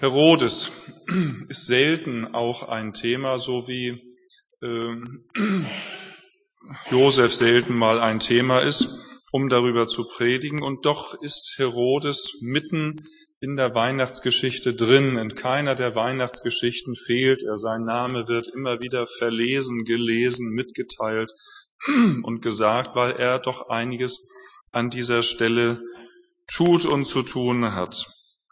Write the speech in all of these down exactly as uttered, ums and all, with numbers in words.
Herodes ist selten auch ein Thema, so wie ähm, Josef selten mal ein Thema ist, um darüber zu predigen. Und doch ist Herodes mitten in der Weihnachtsgeschichte drin. In keiner der Weihnachtsgeschichten fehlt er. Sein Name wird immer wieder verlesen, gelesen, mitgeteilt und gesagt, weil er doch einiges an dieser Stelle tut und zu tun hat.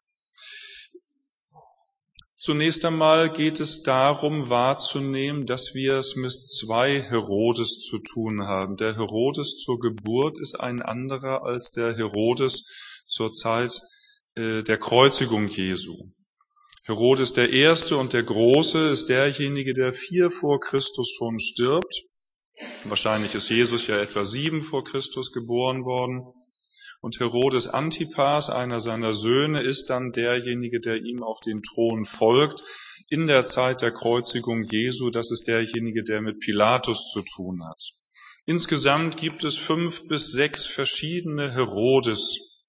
Zunächst einmal geht es darum wahrzunehmen, dass wir es mit zwei Herodes zu tun haben. Der Herodes zur Geburt ist ein anderer als der Herodes zur Zeit äh, der Kreuzigung Jesu. Herodes der Erste und der Große ist derjenige, der vier vor Christus schon stirbt. Wahrscheinlich ist Jesus ja etwa sieben vor Christus geboren worden. Und Herodes Antipas, einer seiner Söhne, ist dann derjenige, der ihm auf den Thron folgt in der Zeit der Kreuzigung Jesu. Das ist derjenige, der mit Pilatus zu tun hat. Insgesamt gibt es fünf bis sechs verschiedene Herodes.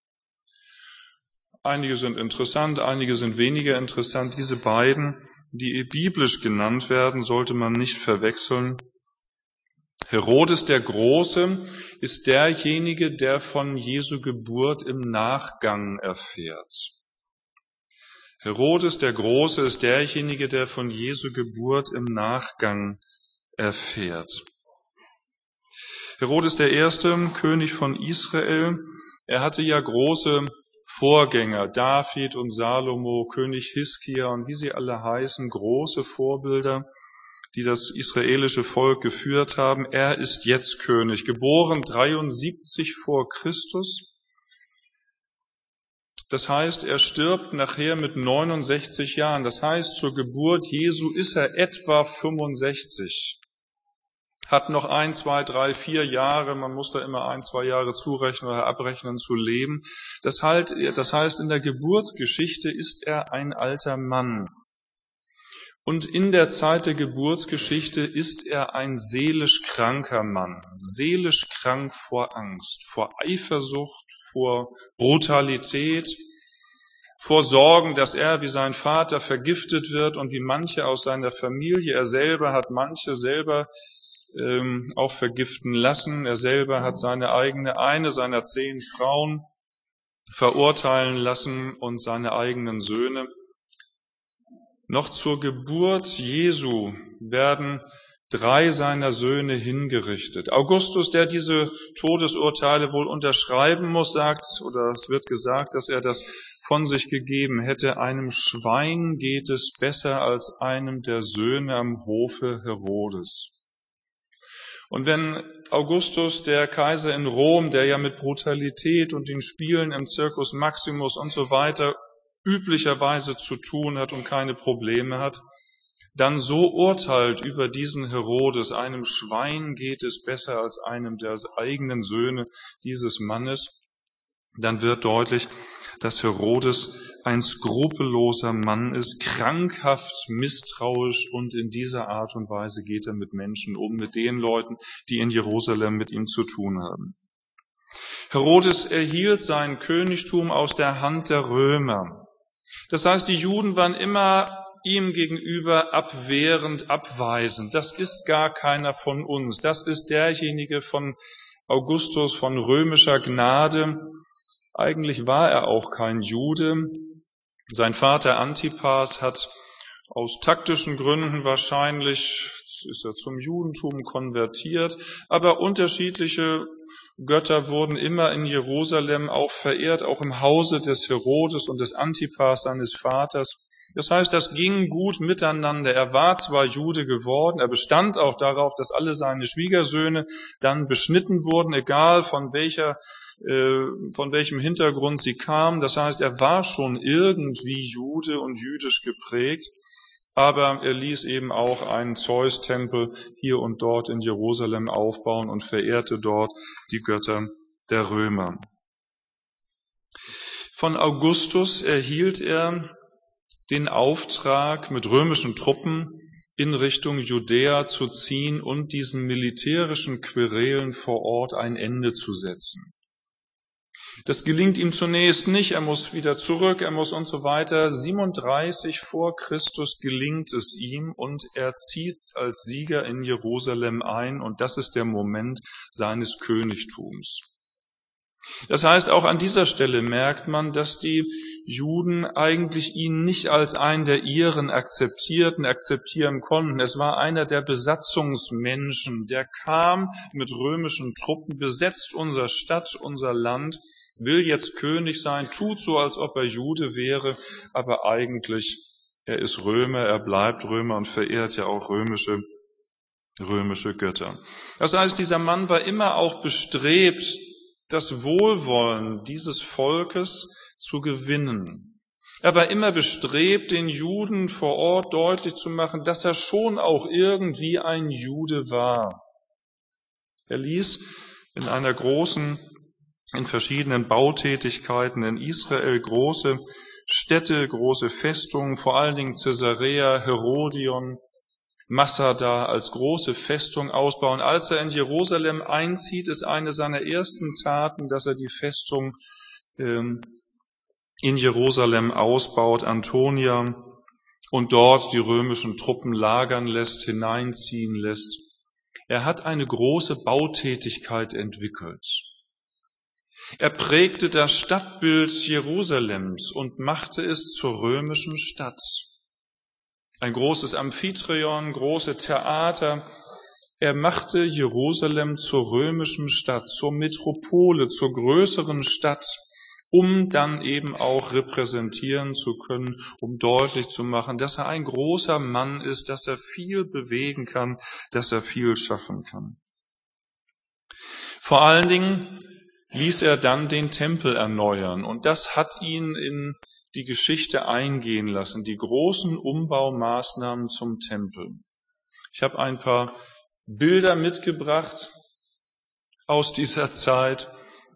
Einige sind interessant, einige sind weniger interessant. Diese beiden, die biblisch genannt werden, sollte man nicht verwechseln. Herodes der Große ist derjenige, der von Jesu Geburt im Nachgang erfährt. Herodes der Große ist derjenige, der von Jesu Geburt im Nachgang erfährt. Herodes der Erste, König von Israel, er hatte ja große Vorgänger, David und Salomo, König Hiskia und wie sie alle heißen, große Vorbilder, die das israelische Volk geführt haben. Er ist jetzt König, geboren dreiundsiebzig vor Christus. Das heißt, er stirbt nachher mit neunundsechzig Jahren. Das heißt, zur Geburt Jesu ist er etwa fünfundsechzig. Hat noch ein, zwei, drei, vier Jahre, man muss da immer ein, zwei Jahre zurechnen oder abrechnen, zu leben. Das heißt, in der Geburtsgeschichte ist er ein alter Mann. Und in der Zeit der Geburtsgeschichte ist er ein seelisch kranker Mann, seelisch krank vor Angst, vor Eifersucht, vor Brutalität, vor Sorgen, dass er wie sein Vater vergiftet wird und wie manche aus seiner Familie. Er selber hat manche selber ähm, auch vergiften lassen. Er selber hat seine eigene, eine seiner zehn Frauen verurteilen lassen und seine eigenen Söhne. Noch zur Geburt Jesu werden drei seiner Söhne hingerichtet. Augustus, der diese Todesurteile wohl unterschreiben muss, sagt, oder es wird gesagt, dass er das von sich gegeben hätte, einem Schwein geht es besser als einem der Söhne am Hofe Herodes. Und wenn Augustus, der Kaiser in Rom, der ja mit Brutalität und den Spielen im Circus Maximus und so weiter üblicherweise zu tun hat und keine Probleme hat, dann so urteilt über diesen Herodes, einem Schwein geht es besser als einem der eigenen Söhne dieses Mannes, dann wird deutlich, dass Herodes ein skrupelloser Mann ist, krankhaft misstrauisch, und in dieser Art und Weise geht er mit Menschen um, mit den Leuten, die in Jerusalem mit ihm zu tun haben. Herodes erhielt sein Königtum aus der Hand der Römer. Das heißt, die Juden waren immer ihm gegenüber abwehrend, abweisend. Das ist gar keiner von uns. Das ist derjenige von Augustus, von römischer Gnade. Eigentlich war er auch kein Jude. Sein Vater Antipas hat aus taktischen Gründen wahrscheinlich, ist er zum Judentum konvertiert, aber unterschiedliche Götter wurden immer in Jerusalem auch verehrt, auch im Hause des Herodes und des Antipas, seines Vaters. Das heißt, das ging gut miteinander. Er war zwar Jude geworden, er bestand auch darauf, dass alle seine Schwiegersöhne dann beschnitten wurden, egal von welcher, äh, von welchem Hintergrund sie kamen. Das heißt, er war schon irgendwie Jude und jüdisch geprägt. Aber er ließ eben auch einen Zeus-Tempel hier und dort in Jerusalem aufbauen und verehrte dort die Götter der Römer. Von Augustus erhielt er den Auftrag, mit römischen Truppen in Richtung Judäa zu ziehen und diesen militärischen Querelen vor Ort ein Ende zu setzen. Das gelingt ihm zunächst nicht, er muss wieder zurück, er muss und so weiter. siebenunddreißig vor Christus gelingt es ihm und er zieht als Sieger in Jerusalem ein und das ist der Moment seines Königtums. Das heißt, auch an dieser Stelle merkt man, dass die Juden eigentlich ihn nicht als einen der ihren akzeptierten, akzeptieren konnten. Es war einer der Besatzungsmenschen, der kam mit römischen Truppen, besetzt unsere Stadt, unser Land, will jetzt König sein, tut so, als ob er Jude wäre, aber eigentlich, er ist Römer, er bleibt Römer und verehrt ja auch römische, römische Götter. Das heißt, dieser Mann war immer auch bestrebt, das Wohlwollen dieses Volkes zu gewinnen. Er war immer bestrebt, den Juden vor Ort deutlich zu machen, dass er schon auch irgendwie ein Jude war. Er ließ in einer großen, in verschiedenen Bautätigkeiten in Israel große Städte, große Festungen, vor allen Dingen Caesarea, Herodion, Massada als große Festung ausbauen. Als er in Jerusalem einzieht, ist eine seiner ersten Taten, dass er die Festung ähm, in Jerusalem ausbaut, Antonia, und dort die römischen Truppen lagern lässt, hineinziehen lässt. Er hat eine große Bautätigkeit entwickelt. Er prägte das Stadtbild Jerusalems und machte es zur römischen Stadt. Ein großes Amphitryon, große Theater. Er machte Jerusalem zur römischen Stadt, zur Metropole, zur größeren Stadt, um dann eben auch repräsentieren zu können, um deutlich zu machen, dass er ein großer Mann ist, dass er viel bewegen kann, dass er viel schaffen kann. Vor allen Dingen ließ er dann den Tempel erneuern und das hat ihn in die Geschichte eingehen lassen, die großen Umbaumaßnahmen zum Tempel. Ich habe ein paar Bilder mitgebracht aus dieser Zeit.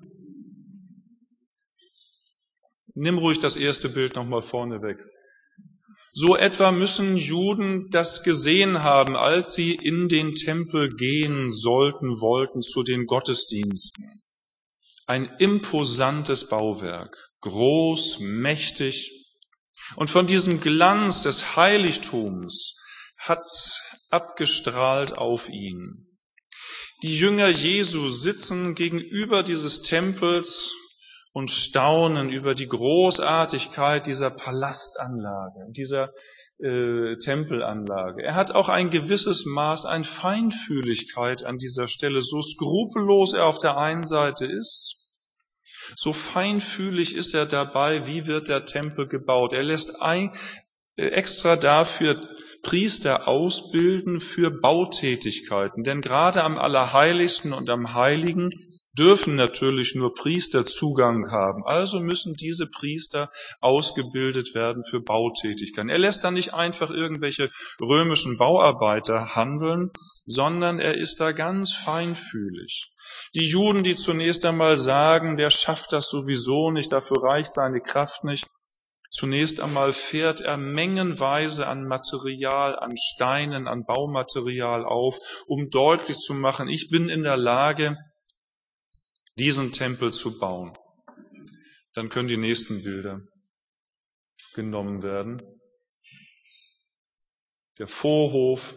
Nimm ruhig das erste Bild nochmal vorne weg. So etwa müssen Juden das gesehen haben, als sie in den Tempel gehen sollten, wollten zu den Gottesdiensten. Ein imposantes Bauwerk, groß, mächtig. Und von diesem Glanz des Heiligtums hat's abgestrahlt auf ihn. Die Jünger Jesu sitzen gegenüber dieses Tempels und staunen über die Großartigkeit dieser Palastanlage, dieser äh, Tempelanlage. Er hat auch ein gewisses Maß an Feinfühligkeit an dieser Stelle, so skrupellos er auf der einen Seite ist. So feinfühlig ist er dabei, wie wird der Tempel gebaut. Er lässt ein, äh, extra dafür Priester ausbilden für Bautätigkeiten. Denn gerade am Allerheiligsten und am Heiligen dürfen natürlich nur Priester Zugang haben. Also müssen diese Priester ausgebildet werden für Bautätigkeiten. Er lässt dann nicht einfach irgendwelche römischen Bauarbeiter handeln, sondern er ist da ganz feinfühlig. Die Juden, die zunächst einmal sagen, der schafft das sowieso nicht, dafür reicht seine Kraft nicht. Zunächst einmal fährt er mengenweise an Material, an Steinen, an Baumaterial auf, um deutlich zu machen, ich bin in der Lage, diesen Tempel zu bauen. Dann können die nächsten Bilder genommen werden. Der Vorhof.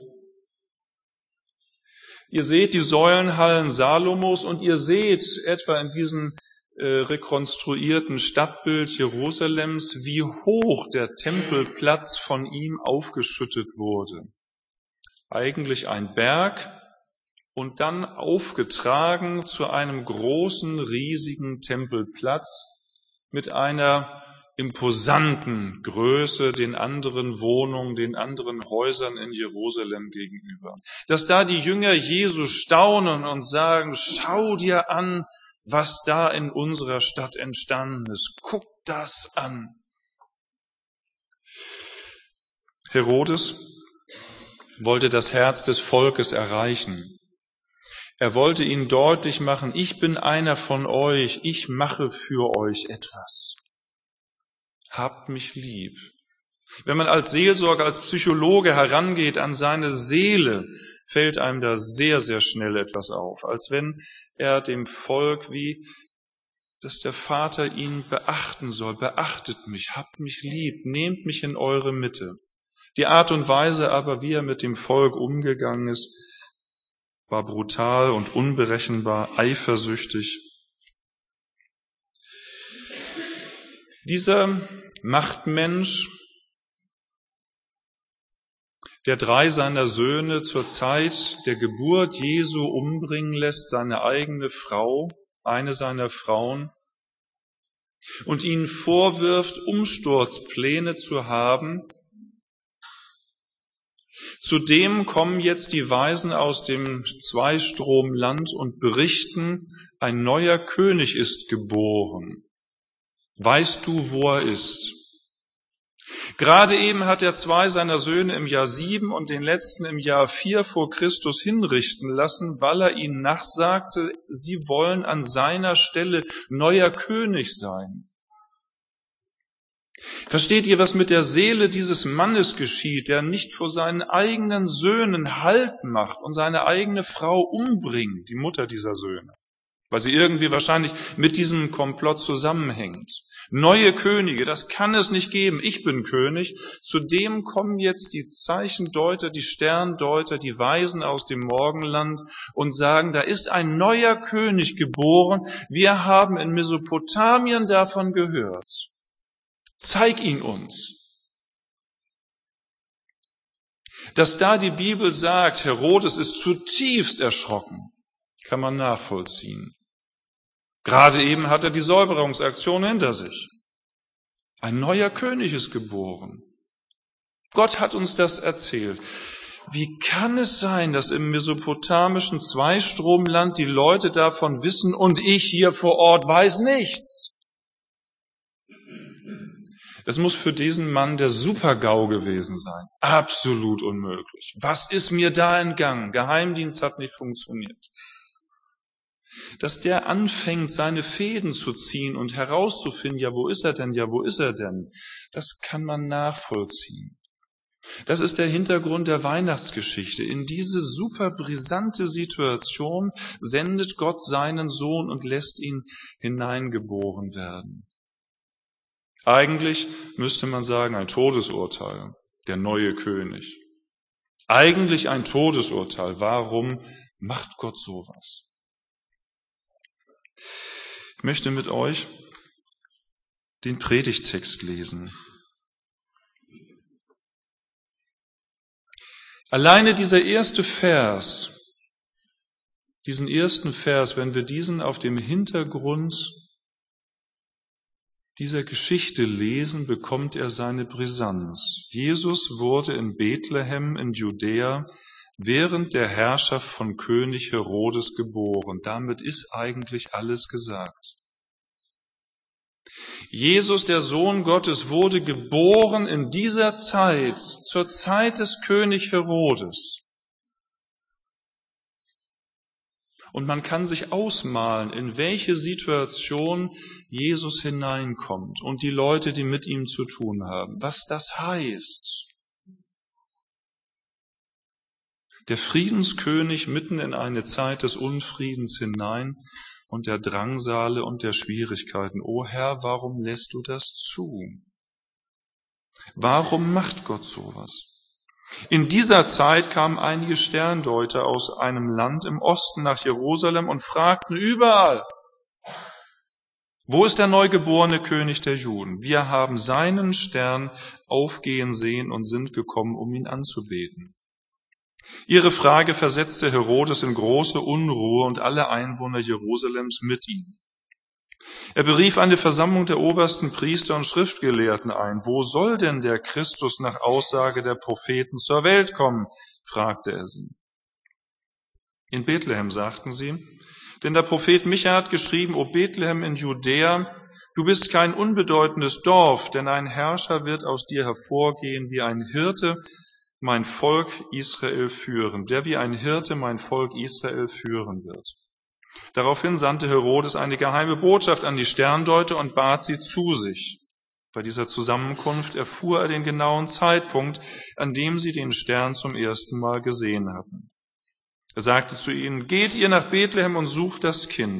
Ihr seht die Säulenhallen Salomos und ihr seht etwa in diesem äh, rekonstruierten Stadtbild Jerusalems, wie hoch der Tempelplatz von ihm aufgeschüttet wurde. Eigentlich ein Berg und dann aufgetragen zu einem großen, riesigen Tempelplatz mit einer imposanten Größe den anderen Wohnungen, den anderen Häusern in Jerusalem gegenüber. Dass da die Jünger Jesu staunen und sagen, schau dir an, was da in unserer Stadt entstanden ist. Guck das an. Herodes wollte das Herz des Volkes erreichen. Er wollte ihnen deutlich machen, ich bin einer von euch, ich mache für euch etwas. Habt mich lieb. Wenn man als Seelsorger, als Psychologe herangeht an seine Seele, fällt einem da sehr, sehr schnell etwas auf. Als wenn er dem Volk wie dass der Vater ihn beachten soll. Beachtet mich, habt mich lieb, nehmt mich in eure Mitte. Die Art und Weise aber, wie er mit dem Volk umgegangen ist, war brutal und unberechenbar, eifersüchtig. Dieser Machtmensch, der drei seiner Söhne zur Zeit der Geburt Jesu umbringen lässt, seine eigene Frau, eine seiner Frauen, und ihnen vorwirft, Umsturzpläne zu haben. Zudem kommen jetzt die Weisen aus dem Zweistromland und berichten, ein neuer König ist geboren. Weißt du, wo er ist? Gerade eben hat er zwei seiner Söhne im Jahr sieben und den letzten im Jahr vier vor Christus hinrichten lassen, weil er ihnen nachsagte, sie wollen an seiner Stelle neuer König sein. Versteht ihr, was mit der Seele dieses Mannes geschieht, der nicht vor seinen eigenen Söhnen Halt macht und seine eigene Frau umbringt, die Mutter dieser Söhne, weil sie irgendwie wahrscheinlich mit diesem Komplott zusammenhängt. Neue Könige, das kann es nicht geben. Ich bin König. Zudem kommen jetzt die Zeichendeuter, die Sterndeuter, die Weisen aus dem Morgenland und sagen, da ist ein neuer König geboren. Wir haben in Mesopotamien davon gehört. Zeig ihn uns. Dass da die Bibel sagt, Herodes ist zutiefst erschrocken, kann man nachvollziehen. Gerade eben hat er die Säuberungsaktion hinter sich. Ein neuer König ist geboren. Gott hat uns das erzählt. Wie kann es sein, dass im mesopotamischen Zweistromland die Leute davon wissen und ich hier vor Ort weiß nichts? Das muss für diesen Mann der Super-GAU gewesen sein. Absolut unmöglich. Was ist mir da entgangen? Geheimdienst hat nicht funktioniert. Dass der anfängt, seine Fäden zu ziehen und herauszufinden, ja, wo ist er denn, ja, wo ist er denn? Das kann man nachvollziehen. Das ist der Hintergrund der Weihnachtsgeschichte. In diese super brisante Situation sendet Gott seinen Sohn und lässt ihn hineingeboren werden. Eigentlich müsste man sagen, ein Todesurteil, der neue König. Eigentlich ein Todesurteil. Warum macht Gott sowas? Ich möchte mit euch den Predigttext lesen. Alleine dieser erste Vers, diesen ersten Vers, wenn wir diesen auf dem Hintergrund dieser Geschichte lesen, bekommt er seine Brisanz. Jesus wurde in Bethlehem in Judäa während der Herrschaft von König Herodes geboren. Damit ist eigentlich alles gesagt. Jesus, der Sohn Gottes, wurde geboren in dieser Zeit, zur Zeit des König Herodes. Und man kann sich ausmalen, in welche Situation Jesus hineinkommt und die Leute, die mit ihm zu tun haben, was das heißt. Der Friedenskönig mitten in eine Zeit des Unfriedens hinein und der Drangsale und der Schwierigkeiten. O Herr, warum lässt du das zu? Warum macht Gott sowas? In dieser Zeit kamen einige Sterndeuter aus einem Land im Osten nach Jerusalem und fragten überall, wo ist der neugeborene König der Juden? Wir haben seinen Stern aufgehen sehen und sind gekommen, um ihn anzubeten. Ihre Frage versetzte Herodes in große Unruhe und alle Einwohner Jerusalems mit ihm. Er berief eine Versammlung der obersten Priester und Schriftgelehrten ein. Wo soll denn der Christus nach Aussage der Propheten zur Welt kommen? Fragte er sie. In Bethlehem, sagten sie, denn der Prophet Micha hat geschrieben, O Bethlehem in Judäa, du bist kein unbedeutendes Dorf, denn ein Herrscher wird aus dir hervorgehen, wie ein Hirte mein Volk Israel führen, der wie ein Hirte mein Volk Israel führen wird. Daraufhin sandte Herodes eine geheime Botschaft an die Sterndeuter und bat sie zu sich. Bei dieser Zusammenkunft erfuhr er den genauen Zeitpunkt, an dem sie den Stern zum ersten Mal gesehen hatten. Er sagte zu ihnen, geht ihr nach Bethlehem und sucht das Kind.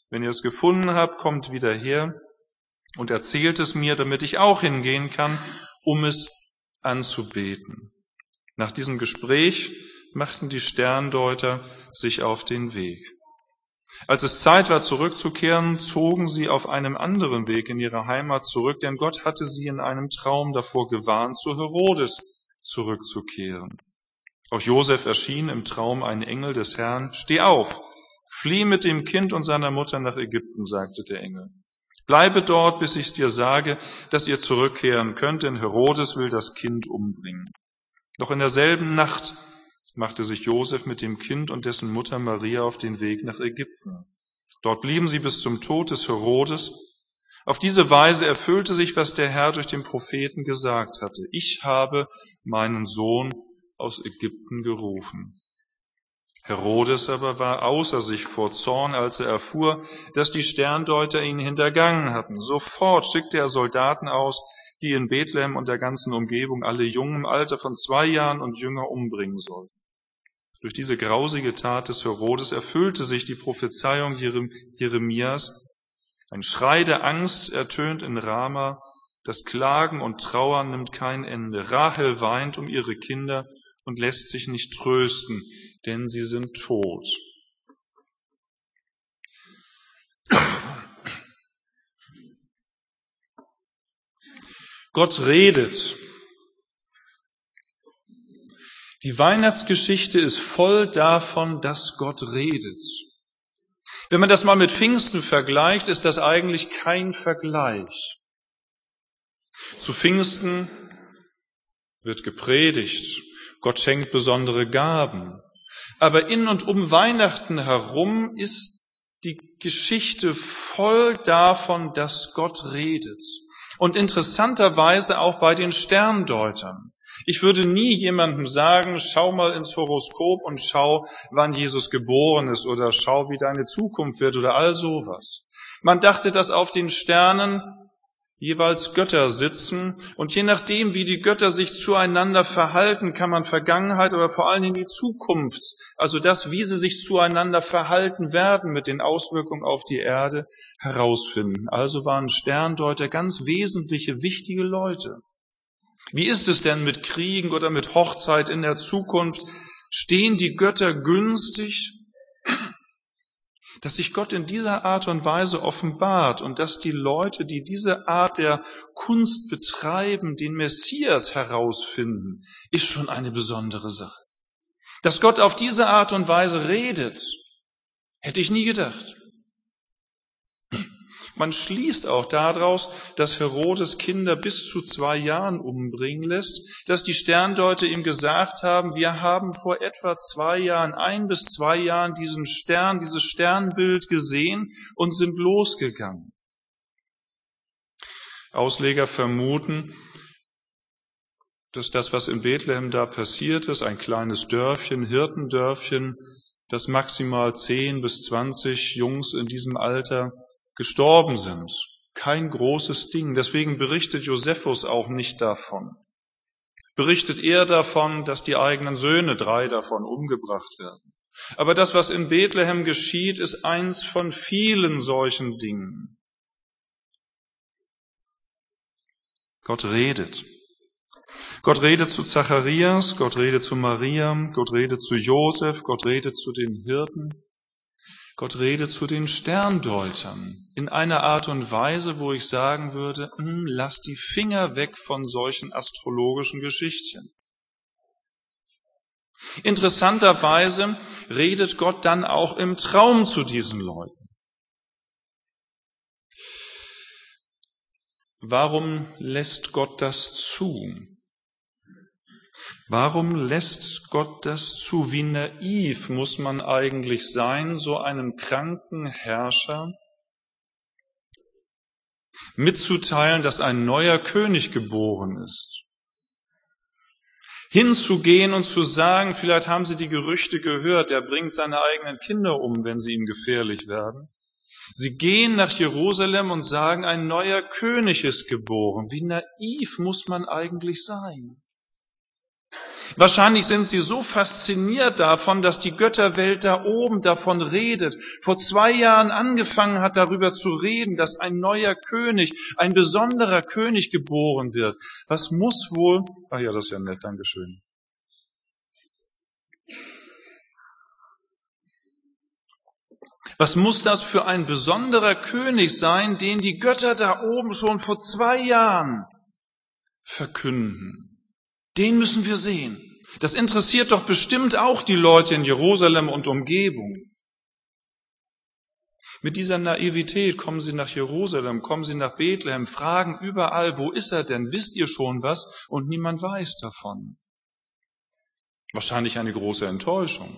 Wenn ihr es gefunden habt, kommt wieder her und erzählt es mir, damit ich auch hingehen kann, um es anzubeten. Nach diesem Gespräch machten die Sterndeuter sich auf den Weg. Als es Zeit war, zurückzukehren, zogen sie auf einem anderen Weg in ihre Heimat zurück, denn Gott hatte sie in einem Traum davor gewarnt, zu Herodes zurückzukehren. Auch Josef erschien im Traum ein Engel des Herrn. Steh auf, flieh mit dem Kind und seiner Mutter nach Ägypten, sagte der Engel. Bleibe dort, bis ich dir sage, dass ihr zurückkehren könnt, denn Herodes will das Kind umbringen. Doch in derselben Nacht machte sich Josef mit dem Kind und dessen Mutter Maria auf den Weg nach Ägypten. Dort blieben sie bis zum Tod des Herodes. Auf diese Weise erfüllte sich, was der Herr durch den Propheten gesagt hatte. Ich habe meinen Sohn aus Ägypten gerufen. Herodes aber war außer sich vor Zorn, als er erfuhr, dass die Sterndeuter ihn hintergangen hatten. Sofort schickte er Soldaten aus, die in Bethlehem und der ganzen Umgebung alle Jungen im Alter von zwei Jahren und jünger umbringen sollten. Durch diese grausige Tat des Herodes erfüllte sich die Prophezeiung Jeremias. Ein Schrei der Angst ertönt in Rama, das Klagen und Trauern nimmt kein Ende. Rahel weint um ihre Kinder und lässt sich nicht trösten, denn sie sind tot. Gott redet. Die Weihnachtsgeschichte ist voll davon, dass Gott redet. Wenn man das mal mit Pfingsten vergleicht, ist das eigentlich kein Vergleich. Zu Pfingsten wird gepredigt. Gott schenkt besondere Gaben. Aber in und um Weihnachten herum ist die Geschichte voll davon, dass Gott redet. Und interessanterweise auch bei den Sterndeutern. Ich würde nie jemandem sagen, schau mal ins Horoskop und schau, wann Jesus geboren ist oder schau, wie deine Zukunft wird oder all sowas. Man dachte, dass auf den Sternen jeweils Götter sitzen und je nachdem, wie die Götter sich zueinander verhalten, kann man Vergangenheit, aber vor allen Dingen die Zukunft, also das, wie sie sich zueinander verhalten werden mit den Auswirkungen auf die Erde, herausfinden. Also waren Sterndeuter ganz wesentliche, wichtige Leute. Wie ist es denn mit Kriegen oder mit Hochzeit in der Zukunft? Stehen die Götter günstig? Dass sich Gott in dieser Art und Weise offenbart und dass die Leute, die diese Art der Kunst betreiben, den Messias herausfinden, ist schon eine besondere Sache. Dass Gott auf diese Art und Weise redet, hätte ich nie gedacht. Man schließt auch daraus, dass Herodes Kinder bis zu zwei Jahren umbringen lässt, dass die Sterndeuter ihm gesagt haben, wir haben vor etwa zwei Jahren, ein bis zwei Jahren diesen Stern, dieses Sternbild gesehen und sind losgegangen. Ausleger vermuten, dass das, was in Bethlehem da passiert ist, ein kleines Dörfchen, Hirtendörfchen, das maximal zehn bis zwanzig Jungs in diesem Alter gestorben sind. Kein großes Ding. Deswegen berichtet Josephus auch nicht davon. Berichtet eher davon, dass die eigenen Söhne, drei davon, umgebracht werden. Aber das, was in Bethlehem geschieht, ist eins von vielen solchen Dingen. Gott redet. Gott redet zu Zacharias, Gott redet zu Maria, Gott redet zu Josef, Gott redet zu den Hirten. Gott redet zu den Sterndeutern in einer Art und Weise, wo ich sagen würde, hm, lass die Finger weg von solchen astrologischen Geschichtchen. Interessanterweise redet Gott dann auch im Traum zu diesen Leuten. Warum lässt Gott das zu? Warum lässt Gott das zu? Wie naiv muss man eigentlich sein, so einem kranken Herrscher mitzuteilen, dass ein neuer König geboren ist? Hinzugehen und zu sagen, vielleicht haben Sie die Gerüchte gehört, er bringt seine eigenen Kinder um, wenn sie ihm gefährlich werden. Sie gehen nach Jerusalem und sagen, ein neuer König ist geboren. Wie naiv muss man eigentlich sein? Wahrscheinlich sind sie so fasziniert davon, dass die Götterwelt da oben davon redet. Vor zwei Jahren angefangen hat, darüber zu reden, dass ein neuer König, ein besonderer König geboren wird. Was muss wohl... Ach ja, das ist ja nett, Dankeschön. Was muss das für ein besonderer König sein, den die Götter da oben schon vor zwei Jahren verkünden? Den müssen wir sehen. Das interessiert doch bestimmt auch die Leute in Jerusalem und Umgebung. Mit dieser Naivität kommen sie nach Jerusalem, kommen sie nach Bethlehem, fragen überall, wo ist er denn? Wisst ihr schon was? Und niemand weiß davon. Wahrscheinlich eine große Enttäuschung.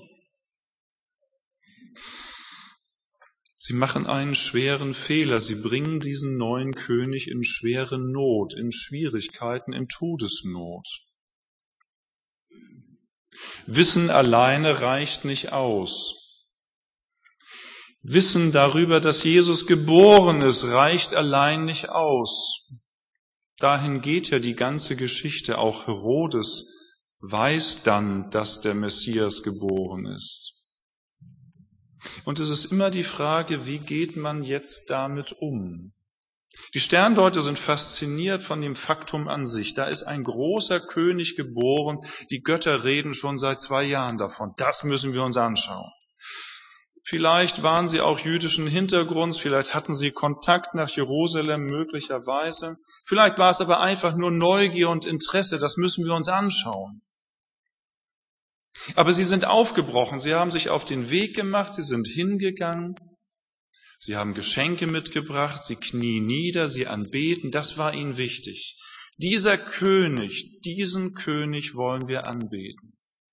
Sie machen einen schweren Fehler. Sie bringen diesen neuen König in schwere Not, in Schwierigkeiten, in Todesnot. Wissen alleine reicht nicht aus. Wissen darüber, dass Jesus geboren ist, reicht allein nicht aus. Dahin geht ja die ganze Geschichte. Auch Herodes weiß dann, dass der Messias geboren ist. Und es ist immer die Frage, wie geht man jetzt damit um? Die Sterndeuter sind fasziniert von dem Faktum an sich. Da ist ein großer König geboren. Die Götter reden schon seit zwei Jahren davon. Das müssen wir uns anschauen. Vielleicht waren sie auch jüdischen Hintergrunds, vielleicht hatten sie Kontakt nach Jerusalem möglicherweise. Vielleicht war es aber einfach nur Neugier und Interesse. Das müssen wir uns anschauen. Aber sie sind aufgebrochen. Sie haben sich auf den Weg gemacht. Sie sind hingegangen. Sie haben Geschenke mitgebracht, sie knien nieder, sie anbeten, das war ihnen wichtig. Dieser König, diesen König wollen wir anbeten.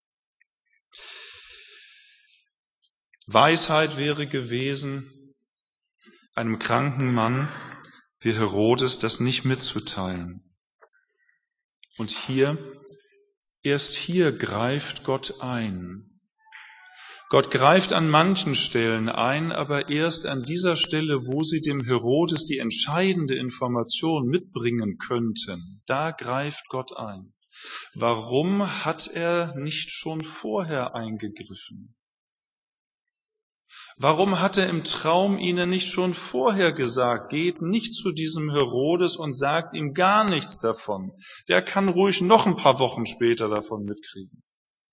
Weisheit wäre gewesen, einem kranken Mann wie Herodes das nicht mitzuteilen. Und hier, erst hier greift Gott ein. Gott greift an manchen Stellen ein, aber erst an dieser Stelle, wo sie dem Herodes die entscheidende Information mitbringen könnten. Da greift Gott ein. Warum hat er nicht schon vorher eingegriffen? Warum hat er im Traum ihnen nicht schon vorher gesagt, geht nicht zu diesem Herodes und sagt ihm gar nichts davon. Der kann ruhig noch ein paar Wochen später davon mitkriegen.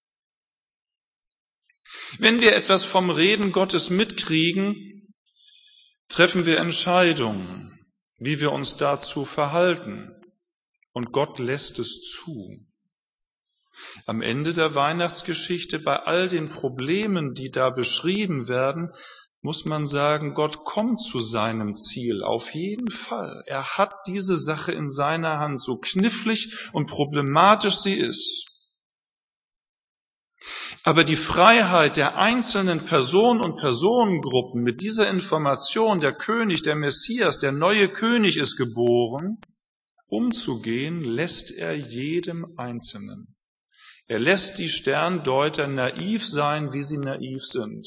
Wenn wir etwas vom Reden Gottes mitkriegen, treffen wir Entscheidungen, wie wir uns dazu verhalten. Und Gott lässt es zu. Am Ende der Weihnachtsgeschichte, bei all den Problemen, die da beschrieben werden, muss man sagen, Gott kommt zu seinem Ziel, auf jeden Fall. Er hat diese Sache in seiner Hand, so knifflig und problematisch sie ist. Aber die Freiheit der einzelnen Personen und Personengruppen mit dieser Information, der König, der Messias, der neue König ist geboren, umzugehen, lässt er jedem Einzelnen. Er lässt die Sterndeuter naiv sein, wie sie naiv sind.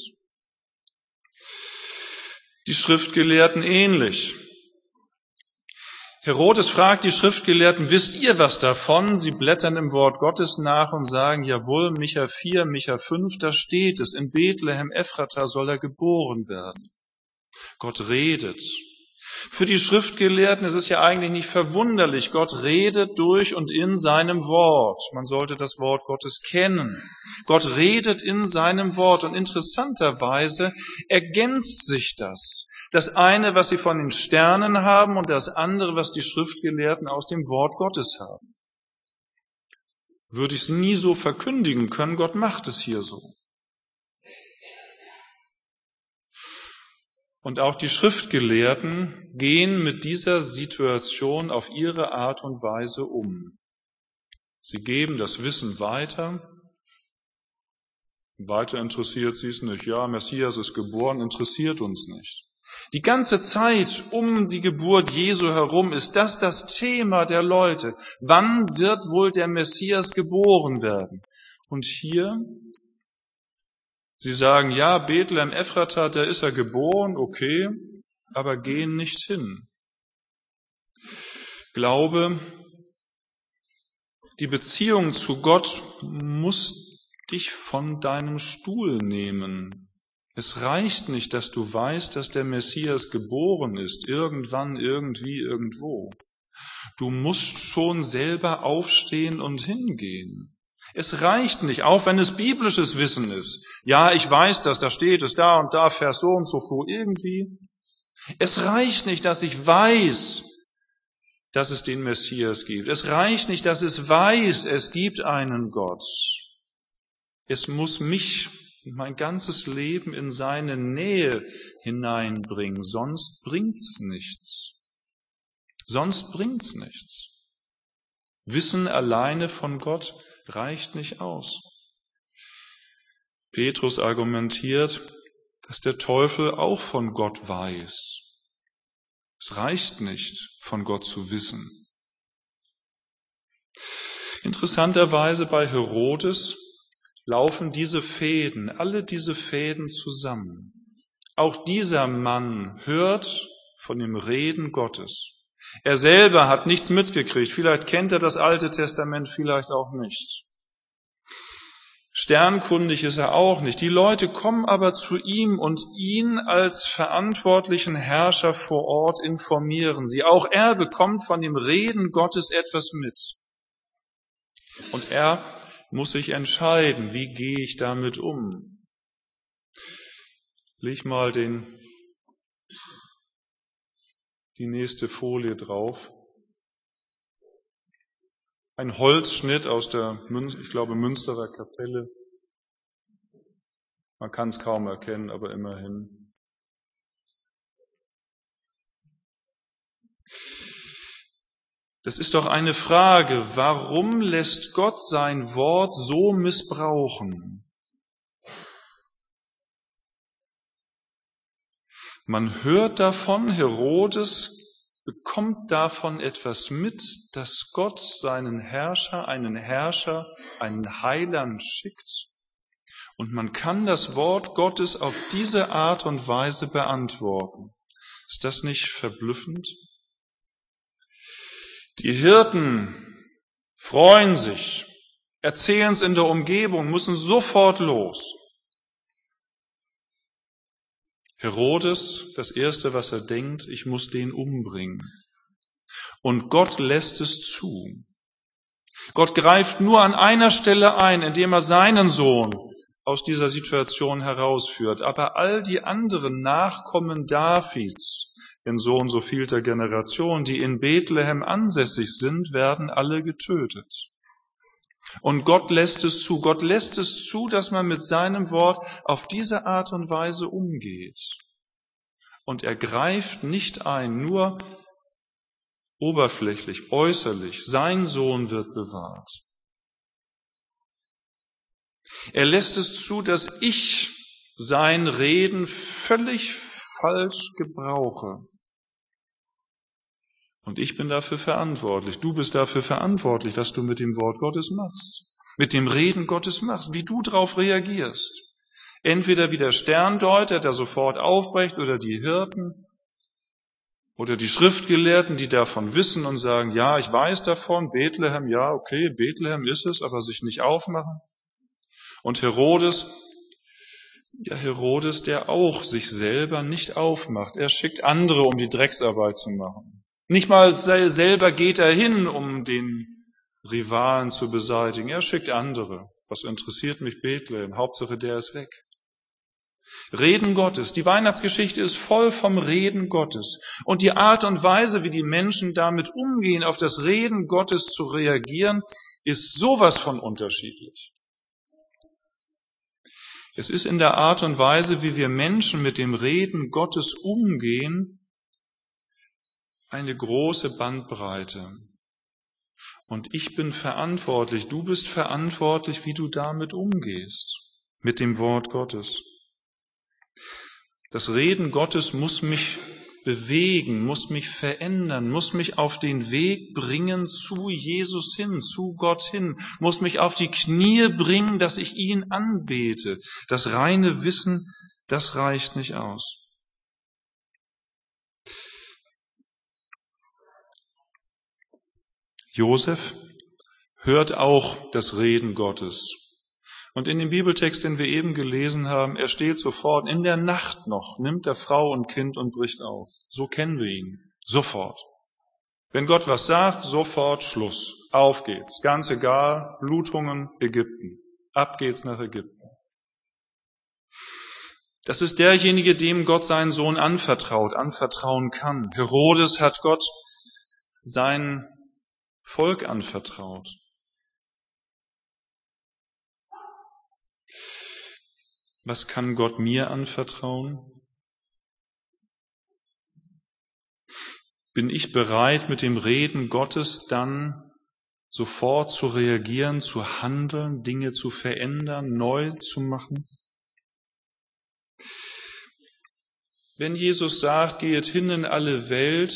Die Schriftgelehrten ähnlich. Herodes fragt die Schriftgelehrten, wisst ihr was davon? Sie blättern im Wort Gottes nach und sagen, jawohl, Micha vier, Micha fünf, da steht es, in Bethlehem Ephrata soll er geboren werden. Gott redet. Für die Schriftgelehrten ist es ja eigentlich nicht verwunderlich. Gott redet durch und in seinem Wort. Man sollte das Wort Gottes kennen. Gott redet in seinem Wort und interessanterweise ergänzt sich das. Das eine, was sie von den Sternen haben und das andere, was die Schriftgelehrten aus dem Wort Gottes haben. Würde ich es nie so verkündigen können, Gott macht es hier so. Und auch die Schriftgelehrten gehen mit dieser Situation auf ihre Art und Weise um. Sie geben das Wissen weiter. Weiter interessiert sie es nicht. Ja, Messias ist geboren, interessiert uns nicht. Die ganze Zeit um die Geburt Jesu herum ist das das Thema der Leute. Wann wird wohl der Messias geboren werden? Und hier, sie sagen, ja, Bethlehem Ephrata, da ist er geboren, okay, aber gehen nicht hin. Glaube, Die Beziehung zu Gott muss dich von deinem Stuhl nehmen. Es reicht nicht, dass du weißt, dass der Messias geboren ist, irgendwann, irgendwie, irgendwo. Du musst schon selber aufstehen und hingehen. Es reicht nicht, auch wenn es biblisches Wissen ist. Ja, ich weiß das, da steht es da und da, Vers so und so vor, irgendwie. Es reicht nicht, dass ich weiß, dass es den Messias gibt. Es reicht nicht, dass es weiß, es gibt einen Gott. Es muss mich und mein ganzes Leben in seine Nähe hineinbringen, sonst bringt's nichts. Sonst bringt's nichts. Wissen alleine von Gott reicht nicht aus. Petrus argumentiert, dass der Teufel auch von Gott weiß. Es reicht nicht, von Gott zu wissen. Interessanterweise bei Herodes laufen diese Fäden, alle diese Fäden zusammen. Auch dieser Mann hört von dem Reden Gottes. Er selber hat nichts mitgekriegt. Vielleicht kennt er das Alte Testament, vielleicht auch nicht. Sternkundig ist er auch nicht. Die Leute kommen aber zu ihm und ihn als verantwortlichen Herrscher vor Ort informieren sie. Auch er bekommt von dem Reden Gottes etwas mit. Und er muss sich entscheiden, wie gehe ich damit um. Leg mal den, die nächste Folie drauf. Ein Holzschnitt aus der, ich glaube, Münsterer Kapelle. Man kann es kaum erkennen, aber immerhin. Das ist doch eine Frage. Warum lässt Gott sein Wort so missbrauchen? Man hört davon, Herodes bekommt davon etwas mit, dass Gott seinen Herrscher, einen Herrscher, einen Heiland schickt. Und man kann das Wort Gottes auf diese Art und Weise beantworten. Ist das nicht verblüffend? Die Hirten freuen sich, erzählen es in der Umgebung, müssen sofort los. Herodes, das Erste, was er denkt, ich muss den umbringen. Und Gott lässt es zu. Gott greift nur an einer Stelle ein, indem er seinen Sohn aus dieser Situation herausführt. Aber all die anderen Nachkommen Davids, in so und so vielter Generation, die in Bethlehem ansässig sind, werden alle getötet. Und Gott lässt es zu. Gott lässt es zu, dass man mit seinem Wort auf diese Art und Weise umgeht. Und er greift nicht ein, nur oberflächlich, äußerlich. Sein Sohn wird bewahrt. Er lässt es zu, dass ich sein Reden völlig falsch gebrauche. Und ich bin dafür verantwortlich. Du bist dafür verantwortlich, was du mit dem Wort Gottes machst. Mit dem Reden Gottes machst, wie du darauf reagierst. Entweder wie der Sterndeuter, der sofort aufbrecht, oder die Hirten, oder die Schriftgelehrten, die davon wissen und sagen, ja, ich weiß davon, Bethlehem, ja, okay, Bethlehem ist es, aber sich nicht aufmachen. Und Herodes, ja, Herodes, der auch sich selber nicht aufmacht. Er schickt andere, um die Drecksarbeit zu machen. Nicht mal selber geht er hin, um den Rivalen zu beseitigen. Er schickt andere. Was interessiert mich Bethlehem? Hauptsache, der ist weg. Reden Gottes. Die Weihnachtsgeschichte ist voll vom Reden Gottes. Und die Art und Weise, wie die Menschen damit umgehen, auf das Reden Gottes zu reagieren, ist sowas von unterschiedlich. Es ist in der Art und Weise, wie wir Menschen mit dem Reden Gottes umgehen, eine große Bandbreite. Und ich bin verantwortlich, du bist verantwortlich, wie du damit umgehst, mit dem Wort Gottes. Das Reden Gottes muss mich bewegen, muss mich verändern, muss mich auf den Weg bringen zu Jesus hin, zu Gott hin, muss mich auf die Knie bringen, dass ich ihn anbete. Das reine Wissen, das reicht nicht aus. Josef hört auch das Reden Gottes. Und in dem Bibeltext, den wir eben gelesen haben, er steht sofort, in der Nacht noch, nimmt er Frau und Kind und bricht auf. So kennen wir ihn. Sofort. Wenn Gott was sagt, sofort Schluss. Auf geht's. Ganz egal, Blutungen, Ägypten. Ab geht's nach Ägypten. Das ist derjenige, dem Gott seinen Sohn anvertraut, anvertrauen kann. Herodes hat Gott sein Volk anvertraut. Was kann Gott mir anvertrauen? Bin ich bereit, mit dem Reden Gottes dann sofort zu reagieren, zu handeln, Dinge zu verändern, neu zu machen? Wenn Jesus sagt, geht hin in alle Welt,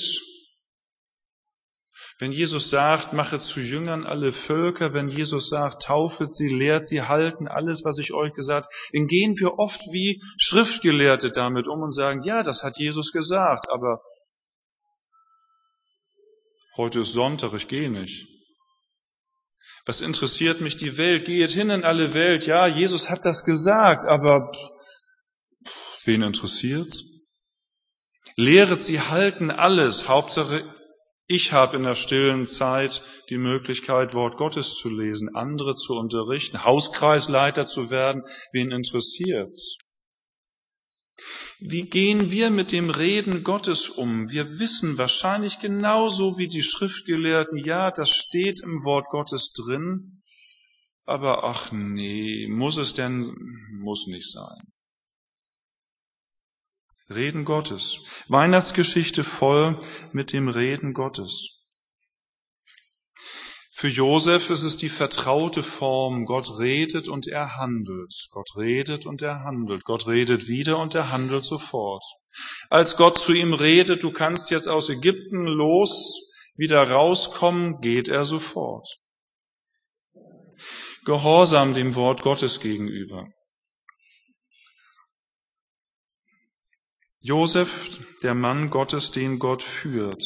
wenn Jesus sagt, machet zu Jüngern alle Völker, wenn Jesus sagt, taufet sie, lehrt sie, halten alles, was ich euch gesagt habe, dann gehen wir oft wie Schriftgelehrte damit um und sagen, ja, das hat Jesus gesagt, aber heute ist Sonntag, ich gehe nicht. Was interessiert mich die Welt? Geht hin in alle Welt. Ja, Jesus hat das gesagt, aber wen interessiert's? Lehret sie, halten alles. Hauptsache, ich habe in der stillen Zeit die Möglichkeit, Wort Gottes zu lesen, andere zu unterrichten, Hauskreisleiter zu werden. Wen interessiert's? Wie gehen wir mit dem Reden Gottes um? Wir wissen wahrscheinlich genauso wie die Schriftgelehrten, ja, das steht im Wort Gottes drin, aber ach nee, muss es denn, muss nicht sein. Reden Gottes. Weihnachtsgeschichte voll mit dem Reden Gottes. Für Josef ist es die vertraute Form. Gott redet und er handelt. Gott redet und er handelt. Gott redet wieder und er handelt sofort. Als Gott zu ihm redet, du kannst jetzt aus Ägypten los, wieder rauskommen, geht er sofort. Gehorsam dem Wort Gottes gegenüber. Josef, der Mann Gottes, den Gott führt.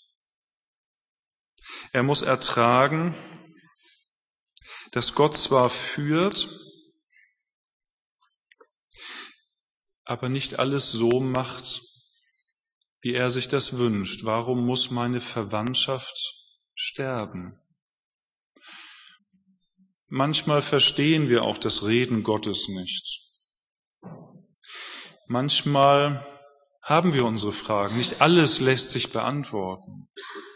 Er muss ertragen, dass Gott zwar führt, aber nicht alles so macht, wie er sich das wünscht. Warum muss meine Verwandtschaft sterben? Manchmal verstehen wir auch das Reden Gottes nicht. Manchmal haben wir unsere Fragen. Nicht alles lässt sich beantworten.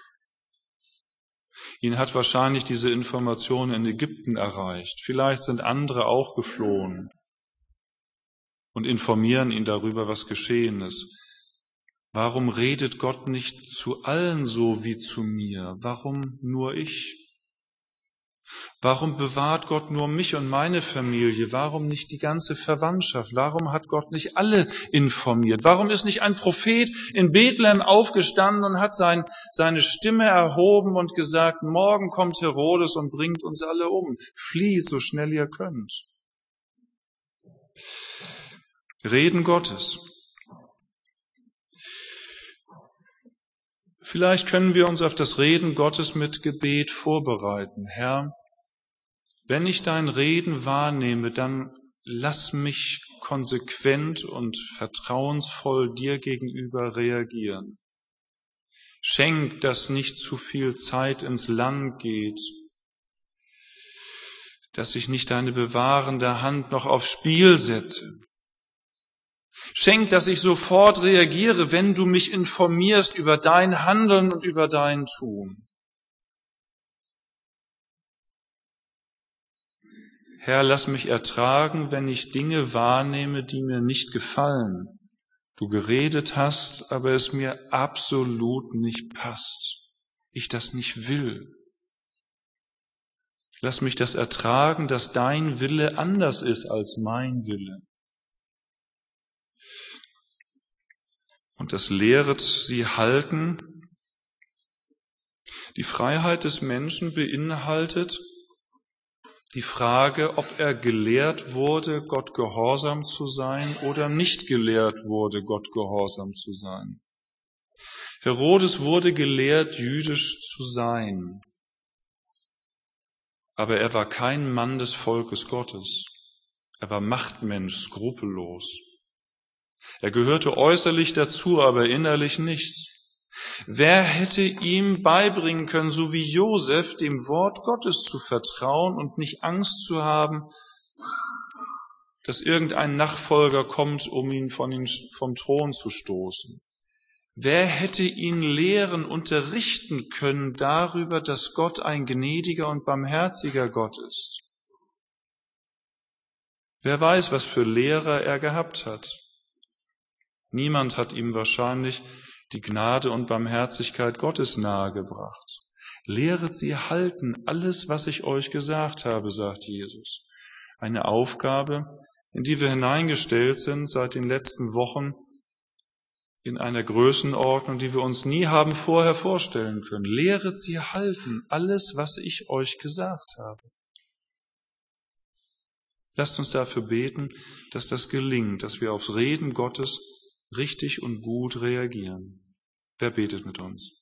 Ihn hat wahrscheinlich diese Information in Ägypten erreicht. Vielleicht sind andere auch geflohen und informieren ihn darüber, was geschehen ist. Warum redet Gott nicht zu allen so wie zu mir? Warum nur ich? Warum bewahrt Gott nur mich und meine Familie? Warum nicht die ganze Verwandtschaft? Warum hat Gott nicht alle informiert? Warum ist nicht ein Prophet in Bethlehem aufgestanden und hat sein, seine Stimme erhoben und gesagt, morgen kommt Herodes und bringt uns alle um. Flieht so schnell ihr könnt. Reden Gottes. Vielleicht können wir uns auf das Reden Gottes mit Gebet vorbereiten. Herr, wenn ich dein Reden wahrnehme, dann lass mich konsequent und vertrauensvoll dir gegenüber reagieren. Schenk, dass nicht zu viel Zeit ins Land geht, dass ich nicht deine bewahrende Hand noch aufs Spiel setze. Schenk, dass ich sofort reagiere, wenn du mich informierst über dein Handeln und über dein Tun. Herr, lass mich ertragen, wenn ich Dinge wahrnehme, die mir nicht gefallen. Du geredet hast, aber es mir absolut nicht passt. Ich das nicht will. Lass mich das ertragen, dass dein Wille anders ist als mein Wille. Und das lehret sie halten. Die Freiheit des Menschen beinhaltet die Frage, ob er gelehrt wurde, Gott gehorsam zu sein oder nicht gelehrt wurde, Gott gehorsam zu sein. Herodes wurde gelehrt, jüdisch zu sein. Aber er war kein Mann des Volkes Gottes. Er war Machtmensch, skrupellos. Er gehörte äußerlich dazu, aber innerlich nicht. Wer hätte ihm beibringen können, so wie Josef, dem Wort Gottes zu vertrauen und nicht Angst zu haben, dass irgendein Nachfolger kommt, um ihn, von ihn vom Thron zu stoßen? Wer hätte ihn lehren, unterrichten können darüber, dass Gott ein gnädiger und barmherziger Gott ist? Wer weiß, was für Lehrer er gehabt hat? Niemand hat ihm wahrscheinlich die Gnade und Barmherzigkeit Gottes nahegebracht. Lehret sie halten, alles, was ich euch gesagt habe, sagt Jesus. Eine Aufgabe, in die wir hineingestellt sind seit den letzten Wochen, in einer Größenordnung, die wir uns nie haben vorher vorstellen können. Lehret sie halten, alles, was ich euch gesagt habe. Lasst uns dafür beten, dass das gelingt, dass wir aufs Reden Gottes richtig und gut reagieren. Wer betet mit uns?